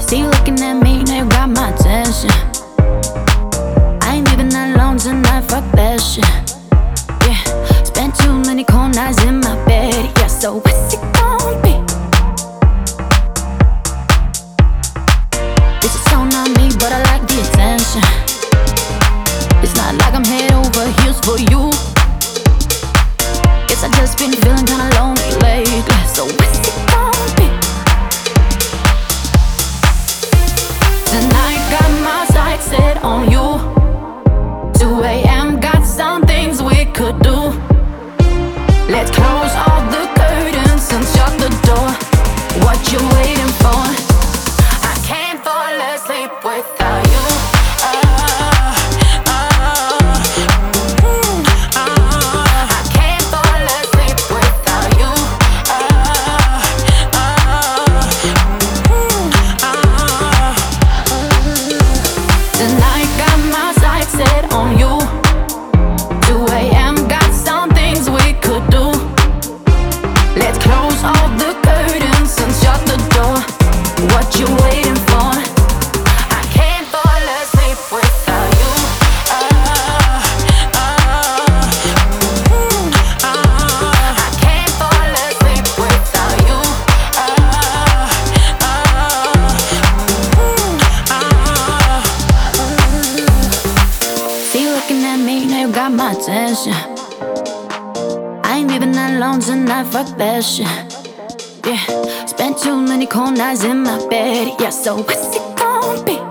See you looking at me, now you got my attention. I ain't even that long tonight, fuck that shit. Yeah, spent too many cold nights in my bed. Yeah, so what's it gon' be? This is on me, but I like the attention. It's not like I'm head over heels for you. Guess I just been feeling kinda lonely lately. So what's it gon' be? Tonight got my sights set on you. 2 a.m. got some things we could do. Let's close all the curtains and shut the door. What you waiting for? I can't fall asleep without you. I can't fall asleep without you. Tonight got my sights set on you. 2 a.m. got some things we could do. Let's close all the curtains and shut the door. What you waiting for? I can't fall asleep without you. I can't fall asleep without you. See you looking at me, now you got my attention. I ain't even that long tonight, fuck that shit. Yeah, spent too many cold nights in my bed. Yeah, so what's it gon' be?